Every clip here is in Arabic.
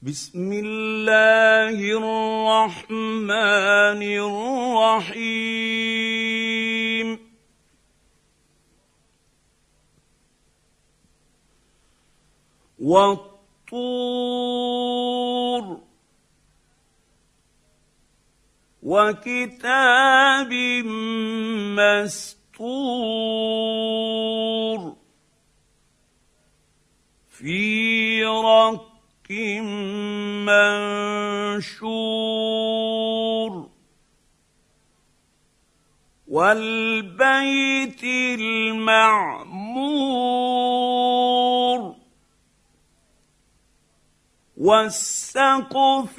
بسم الله الرحمن الرحيم والطور وكتاب مسطور في رق منشور والبيت المعمور والسقف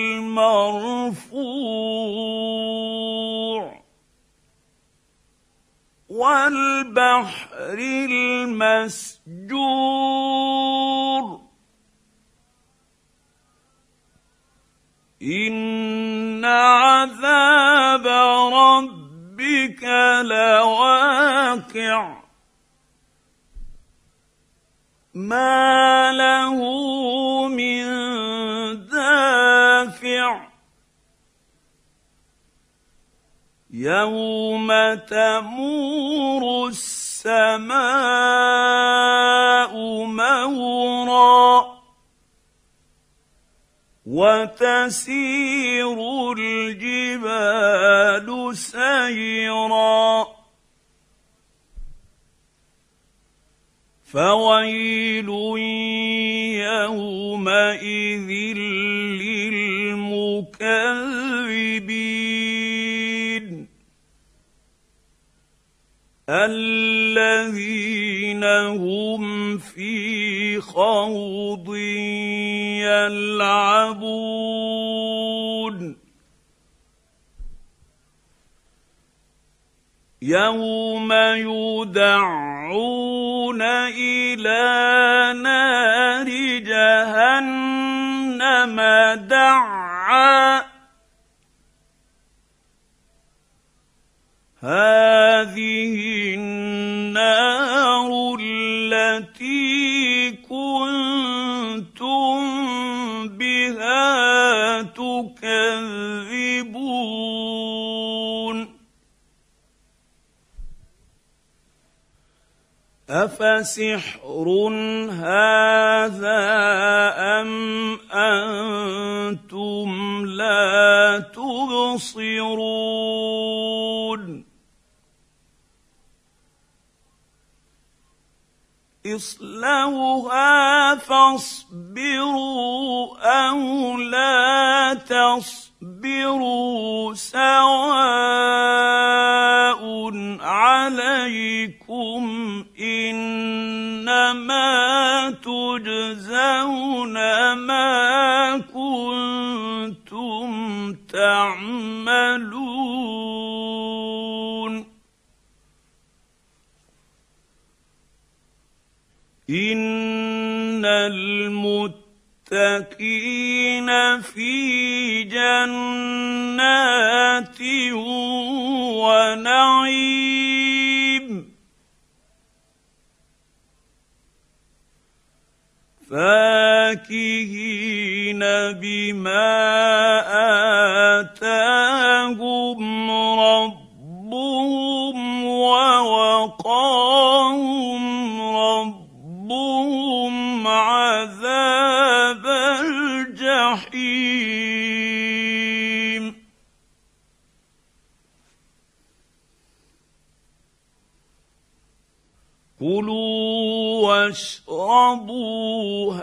المرفوع والبحر المسجور إن عذاب ربك لواقع ما له من دافع يوم تمور السماء مورا وتسير الجبال سيرا فويل يومئذ للمكذبين الذين هم في خوض يلعبون يوم يدعون إلى نار جهنم دعا هذه النار التي كنتم بها تكذبون أفسحر هذا أم أنتم لا تبصرون اصلوها فاصبروا أو لا تصبروا سواء عليكم إنما تجزون ما كنتم تعملون إن المتقين في جنات ونعيم فاكهين بما آتاهم ربهم ووقاهم ربهم عذاب الجحيم كلوا واشربوا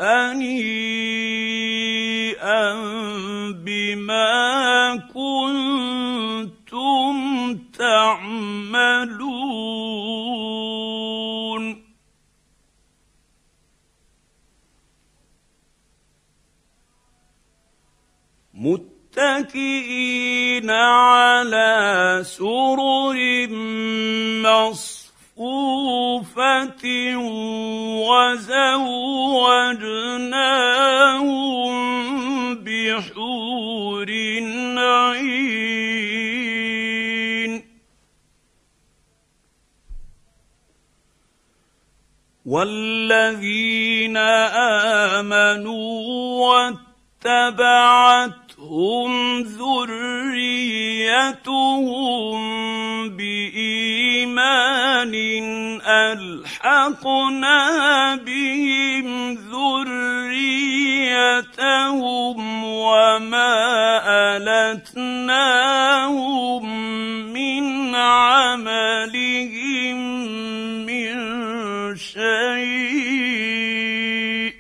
هنيئا بما كنتم تعملون متكئين على سرر مصفوفة وزوجناهم بحور عين والذين آمنوا اتبعتهم ذريتهم بإيمان ألحقنا بهم ذريتهم وما ألتناهم من عملهم من شيء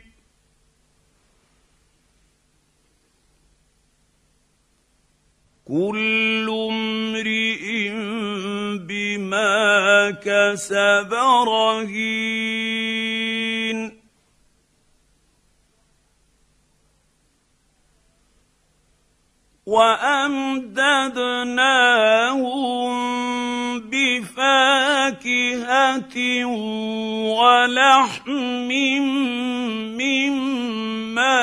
كل امرئ بما كسب رهين وأمددناهم بفاكهة ولحم مما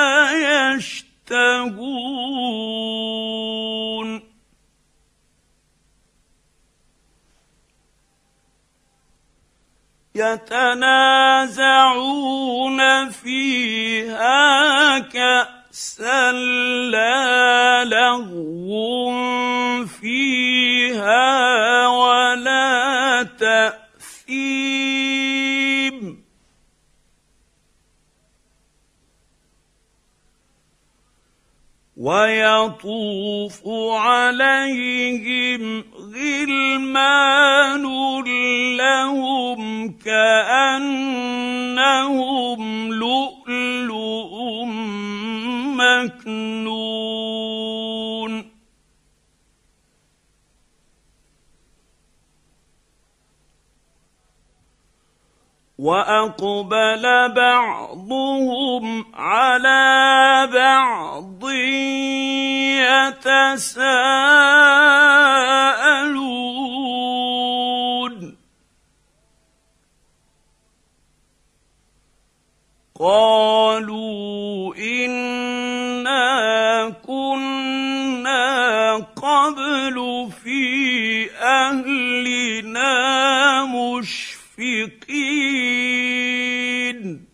يشتهون يتنازعون فيها كأسا لا لغو فيها ولا تأثيم ويطوف عليهم غلمان لهم كأنهم لؤلؤ مكنون وأقبل بعضهم على بعض يتساءلون قالوا إنا كنا قبل في أهلنا مشفقين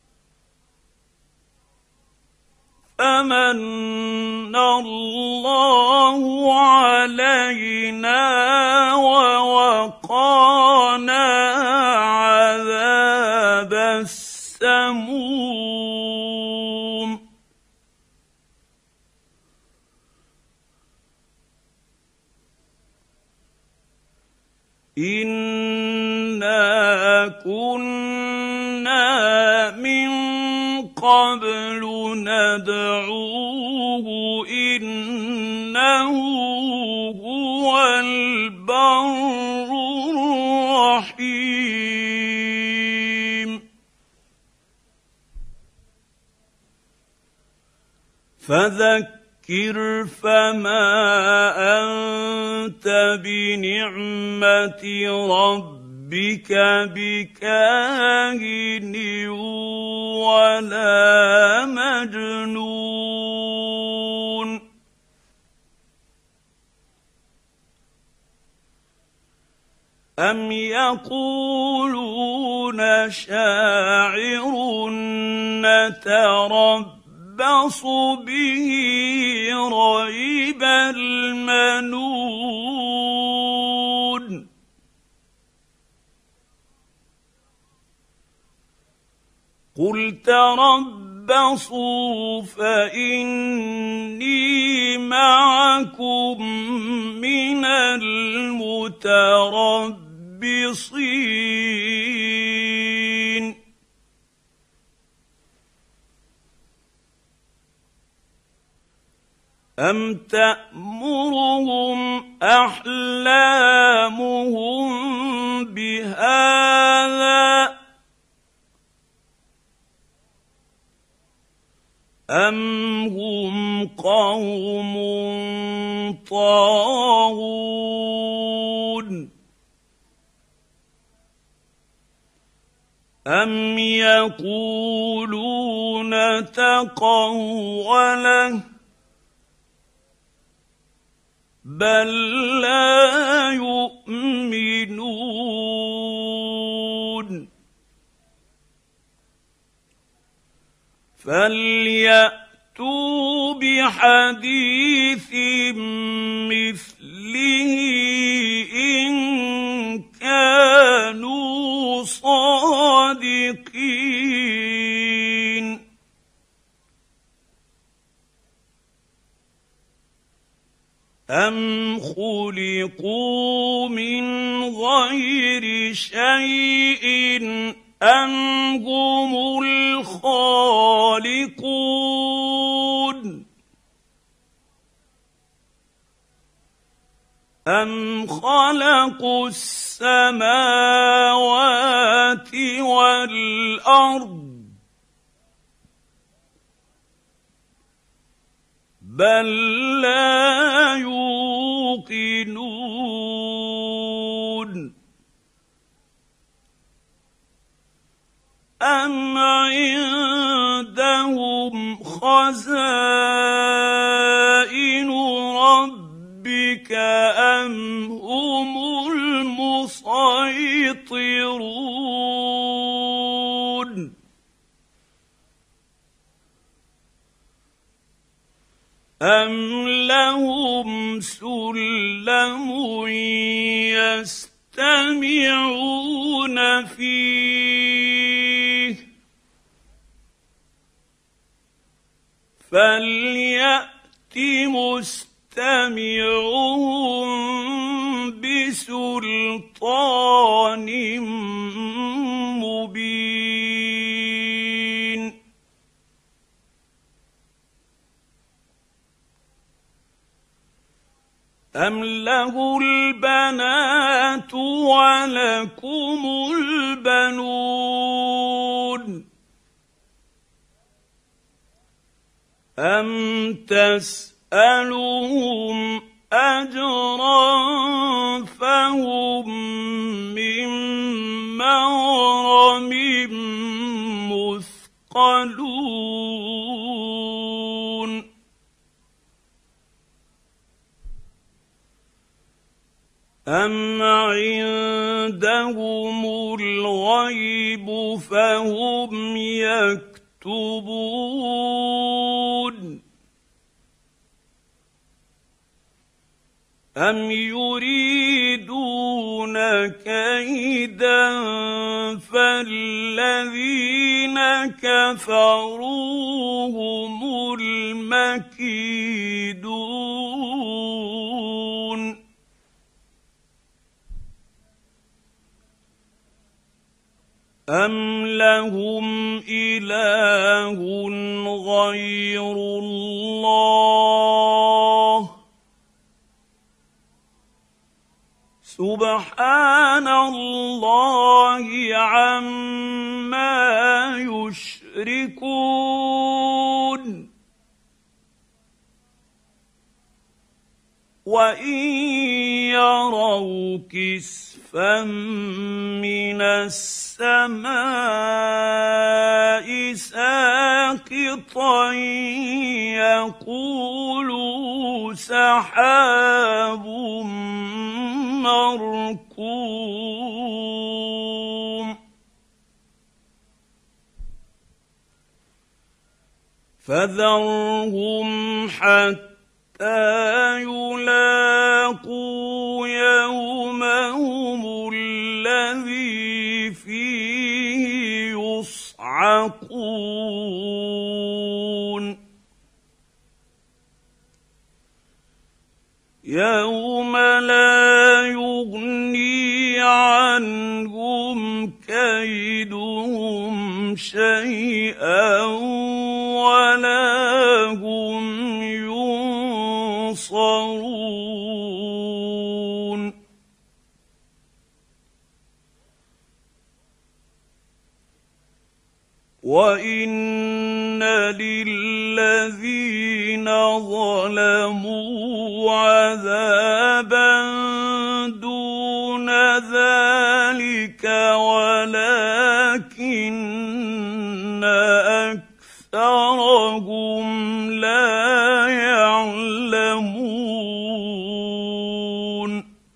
فمن الله علينا ووقانا عذاب السموم إنا كنا من قبل ندعوه إنه هو البر الرحيم فذكر فما أنت بنعمة ربك بكاهن ولا مجنون أم يقولون شاعر نتربص به ريب المنون قل تربصوا فإني معكم من المتربصين أم تأمرهم أحلامهم بهذا أم هم قوم طاغون أم يقولون تقوله بل لا يؤمنون فليأتوا فاتوا بحديث مثله إن كانوا صادقين أم خلقوا من غير شيء أم هم الخالقون أم خلقوا السماوات والأرض بل لا يوقنون أم عندهم خزائن ربك أم هم المسيطرون أم لهم سلم يستمعون فيه فليأت مستمعهم بسلطان مبين أم له البنات ولكم البنون أم تسألهم أجرا فهم من مغرم مثقلون أم عندهم الغيب فهم يكتبون أم يريدون كيدا فالذين كفروا هم المكيدون أم لهم إله غير الله سبحان الله عما يشركون وإن يروا كسفا من السماء ساقطا يقولوا سحاب مركوم فذرهم حتى يلاقوا يومهم الذي فيه يصعقون يوم لا يغني عنهم كيدهم شيئا ولا هم ينصرون وإن للذين ظلموا عذابا دون ذلك ولكن أكثرهم لا يعلمون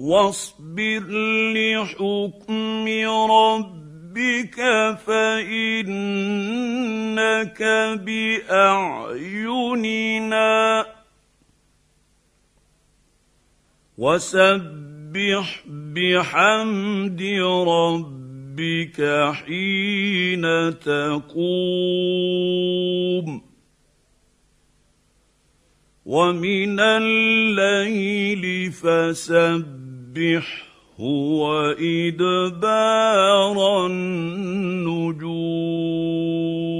واصبر لحكم ربك فإنك بأعيننا وسبح بحمد ربك حين تقوم ومن الليل فسبحه وإدبار النجوم